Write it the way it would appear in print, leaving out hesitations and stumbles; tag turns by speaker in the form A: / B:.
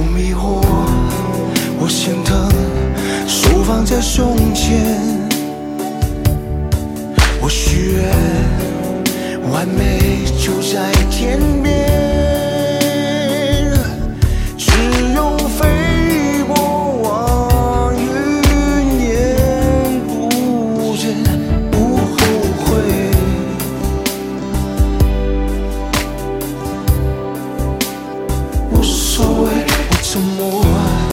A: 迷惑，我心疼，手放在胸前。我许愿，完美就在天边。